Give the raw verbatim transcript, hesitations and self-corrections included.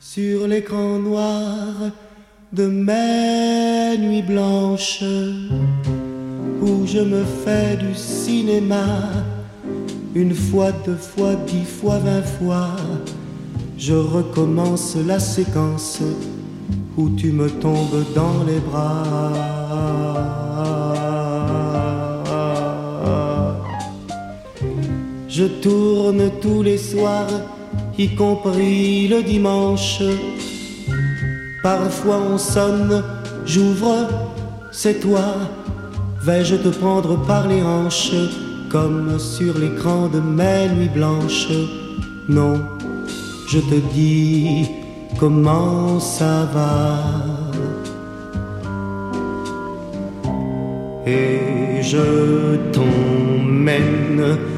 sur l'écran noir de mes nuits blanches où je me fais du cinéma une fois, deux fois, dix fois, vingt fois. Je recommence la séquence où tu me tombes dans les bras. Je tourne tous les soirs, y compris le dimanche. Parfois on sonne, j'ouvre, c'est toi. Vais-je te prendre par les hanches, comme sur l'écran de mes nuits blanches? Non, je te dis comment ça va. Et je t'emmène